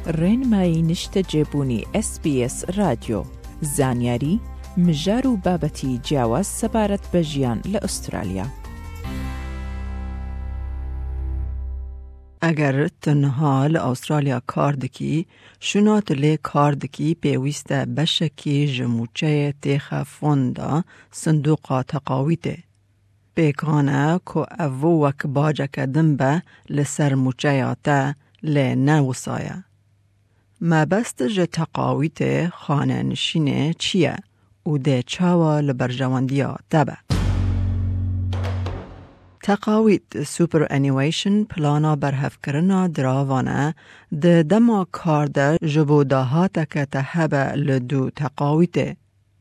رێنمایی نیشتە جێبوونی SBS رادیۆ زانیاری مژار و بابەتی جیاواز سەبارەت بە ژیان لە ئوسترالیا. اگر تنها لأسترالیا کار دکی، شنات لی کار دکی پیوسته بشکی جموچه تیخ فوندا صندوق تقاویته. پیکانه که اوو وک باجه کدن به لسر موچه آتا لی نوسایه. مبست جه تقاویته خانه نشینه چیه و ده چاوا لبرجواندیا تبه. تقاویت سوپر انیویشن پلانا برهف کرنا دراوانه ده دما کار ده جبو داهاته که تهبه لدو تقاویته.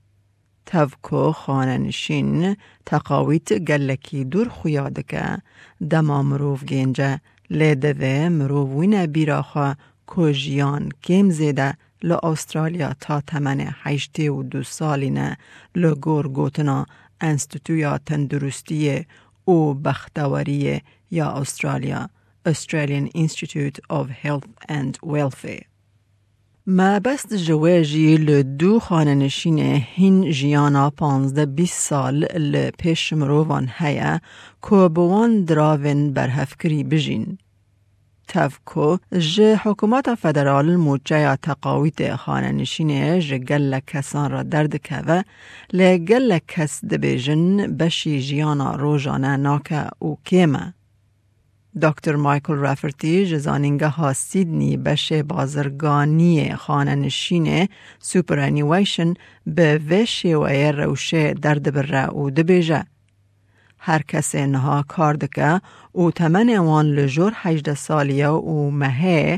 تفکو خانه نشین تقاویت گلکی دور خویاده که دما مروف گینجه لیده مروفوین بیراخوا کجیان کم زیده لأسترالیا تا تمن 82 سالینه لگور گوتنا انستیتویا تندرستی او بختوری یا استرالیا Australian Institute of Health and Welfare. ما بست جواجی لدو خانه نشینه هین جیانا 15-20 سال لپیش مروان هیا که بوان دراوین برهفکری بجین. تفکو جه حکومت فدرال موچه تقاویت خانه نشینه جه گل کسان را درد که و لگل کس دبیجن بشی جیانا روزانه ناکه او کیمه. دکتر مایکل رافرتی جزانینگه ها سیدنی بشه بازرگانی خانه نشینه سوپر انیویشن به وشه و روشه درد بره او دبیجه. هر کسی نها کار دکه او تمن وان لجور 18 سالیه و مهه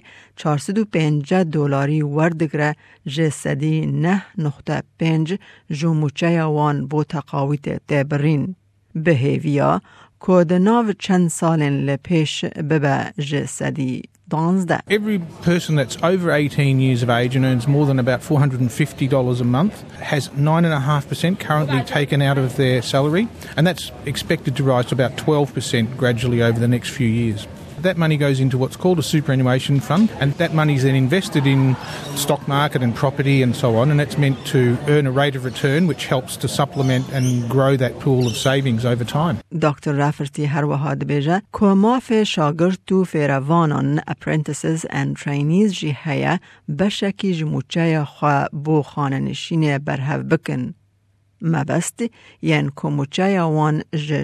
$450 وردگره جسدی 9.5 جموچه وان بو تقاویت تبرین. بهیویا که ناو چند سالن لپیش ببه جسدی 12. Every person that's over 18 years of age and earns more than about $450 a month has 9.5% currently taken out of their salary, and that's expected to rise to about 12% gradually over the next few years. That money goes into what's called a superannuation fund, and that money is then invested in stock market and property and so on, and it's meant to earn a rate of return which helps to supplement and grow that pool of savings over time. Dr. Rafferty هر وحاد بیجه که ماف شاگرد تو فیروانان apprentices and trainees جی هیا بشکی جموچه خواه بو خانه نشینه برهو بکن. مبست ین کموچه وان جه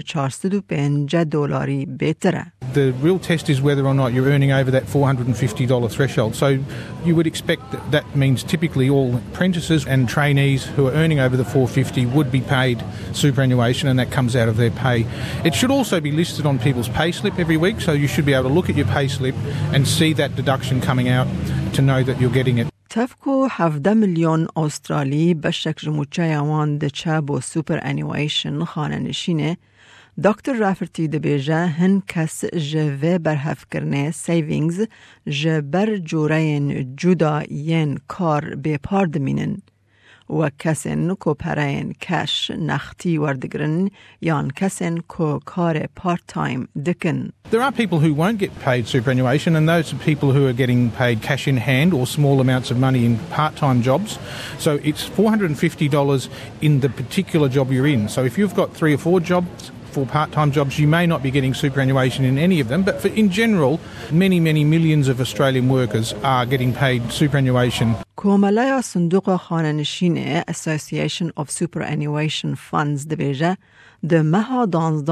$450 بهتره. The real test is whether or not you're earning over that $450 threshold. So you would expect that means typically all apprentices and trainees who are earning over the $450 would be paid superannuation, and that comes out of their pay. It should also be listed on people's pay slip every week, so you should be able to look at your pay slip and see that deduction coming out to know that you're getting it. تفکو 17 میلیون استرالی بشک جموچه وان دچه بو سوپر انیویشن خانه نشینه. دکتر رافرتی دبیجه هن کس جوه برهف کرنه سیوینگز جبر جورین جدا ین کار بپارد مینن و کسین که پرین کش نختی وردگرن یان کسین که کار پارت تایم دکن. There are people who won't get paid superannuation, and those are people who are getting paid cash in hand or small amounts of money in part-time jobs. So it's $450 in the particular job you're in. So if you've got 3 or 4 jobs, 4 part-time jobs, you may not be getting superannuation in any of them, but in general, many millions of Australian workers are getting paid superannuation. کوملای صندوق خانه نشینه Association of Superannuation Funds دبیجه ده مها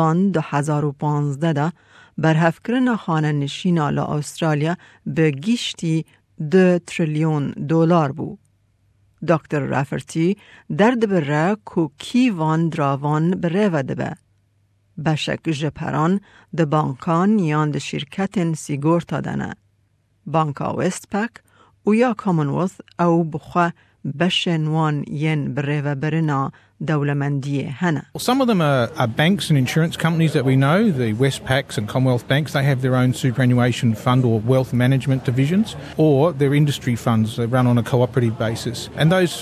2015 برهف کرن خانه نشینه لا استرالیا به گیشتی $2 تریلیون بو. دکتر رافرتی درد بره که کی وان دراوان بره و دبه. بشک جپران ده بانکان یان ده شرکت سیگورتا دنه. بانکا وست پک و یا کامنولث او بخواه بشنوان ین بره و برنا دولمندی هنه. Well, some of them are banks and insurance companies that we know, the Westpacs and Commonwealth banks. They have their own superannuation fund or wealth management divisions, or their industry funds that run on a cooperative basis. And those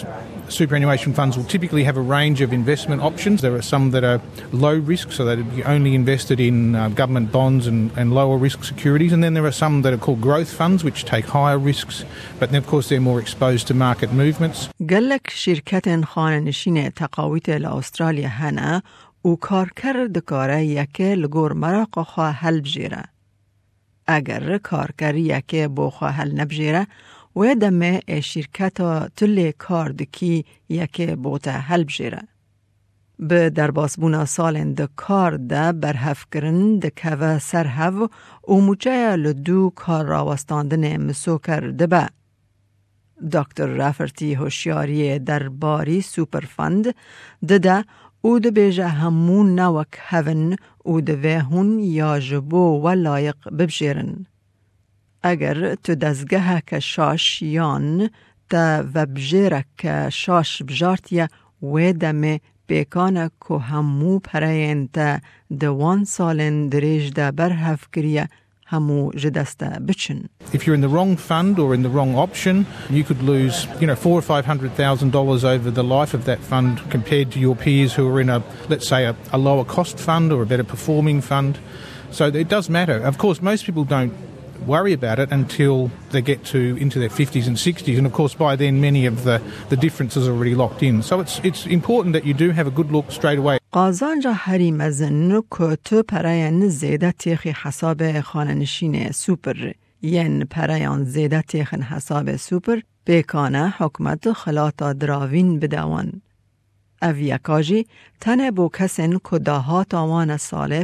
superannuation funds will typically have a range of investment options. There are some that are low risk, so they'd be only invested in government bonds and lower risk securities. And then there are some that are called growth funds, which take higher risks, but then of course they're more exposed to market movements. گلک شرکت خانه‌نشین تقاویت لأسترالیا هنه و کارکر دکاره یکی لگور مراق خواه حل بجیره. اگر کارکر یکی بو خواه حل نبجیره و دمه شرکت تلی کار دکی یکی بوتا حل بجیره. به درباسبونا سالن ده کار ده برهف کرن ده که سرهو و موچه لدو کار راوستاندن مسوکر ده به. دکتر رافرتی هوشیاری درباری سوپر فند ده او ده بیجه همون نوک هون او ده وهون یا جبو و لایق ببجیرن. اگر تو دزگه که شاش یان تا و بجیره که شاش بجارتیه و دمه بیکانه که همو پراین تا دوان سالن دریج ده برهف کریه همو جدسته بچن. If you're in the wrong fund or in the wrong option, you could lose, $400,000 or $500,000 over the life of that fund compared to your peers who are in let's say a lower cost fund or a better performing fund. So it does matter. Of course, most people don't worry about it until they get into their 50s and 60s, and of course by then many of the differences are already locked in. So it's important that you do have a good look straight away. قازان جا هری مزن که تو پراین زیده تیخی حساب خاننشین سوپر ین پرایان زیده تیخن حساب سوپر بیکانه حکمت خلاطا دراوین بدوان. او یکاجی تنه بو کسین که داها تاوان ساله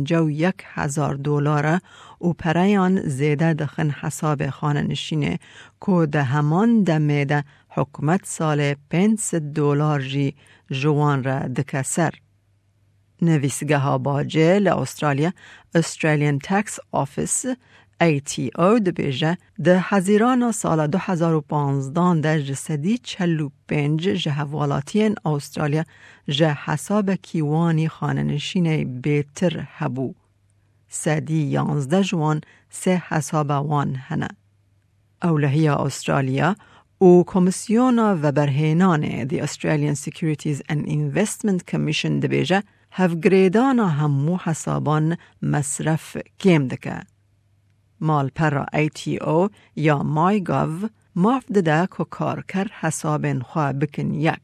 $51,000 و پرایان زیده دخن حساب خاننشینه که ده همان دمیده حکمت ساله $500 جی جوان را دکسر. نویسگه ها باجه لأسترالیا Australian Tax Office ATO ده بیجه ده حزیران سال 2015 در جسدی 45 جهوالاتین استرالیا جه حساب کیوانی خاننشین بیتر هبو. سدی 11 جوان 3 حساب وان هنه. اولهی استرالیا و کمیسیون و برهینان The Australian Securities and Investment Commission ده بیجه هفگریدان همو حسابان مصرف کم دکه. مال پر ATO یا MyGov ماف ده که کارکر حسابن خواه بکن یک.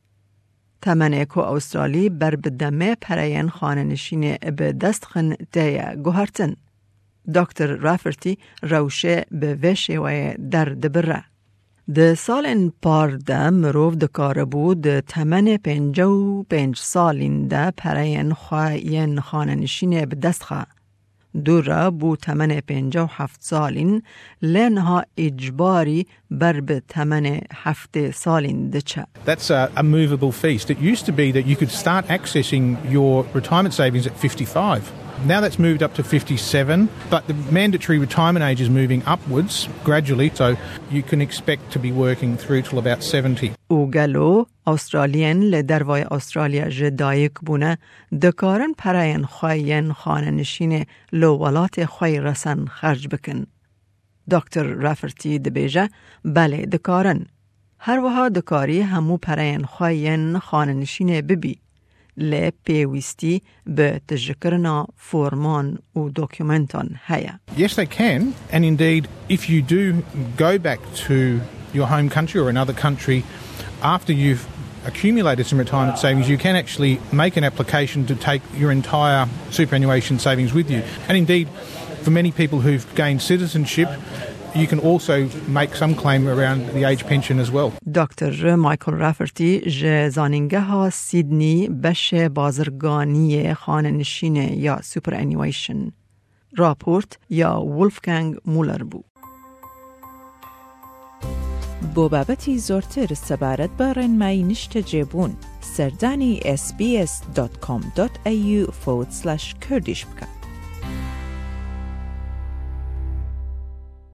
تمنه که استرالی بر بدمه پراین خاننشین به دستخن تیه گوهرتن. دکتر رافرتی روشه به وشه و در دبره. ده سالن پارده مروف ده کار بود تمن 55 سالین ده پراین خواهین خاننشین به دست خواه. دوره بو تمن 57 سالین لنها اجباری بر به تمن 7 سالین ده چه. That's a movable feast. It used to be that you could start accessing your retirement savings at 55. Now that's moved up to 57, but the mandatory retirement age is moving upwards gradually, so you can expect to be working through till about 70. او گلو استرالین لدروای استرالیا جدایک بونه دکارن پراین خواهین خاننشین لولات خواه رسن خرج بکن. دکتر رافرتی دبیجه بله دکارن. هر وها دکاری همو پراین خواهین خاننشین ببی. لی پیوستی به تجکرنا فورمان و دوکیومنتان هیا. Yes, they can, and indeed, if you do go back to your home country or another country after you've accumulated some retirement savings, you can actually make an application to take your entire superannuation savings with you. And indeed, for many people who've gained citizenship, you can also make some claim around the age pension as well. دکتر مایکل رافرتی زانینگه ها سیدنی بش بازرگانی خاننشین یا سوپرانیویشن راپورت یا وولفگانگ مولر بو. بۆ بابەتی زۆرتر سەبارەت بە ڕێنمایی نیشتە جێبوون سەردانی sbs.com.au/kurdish بکە.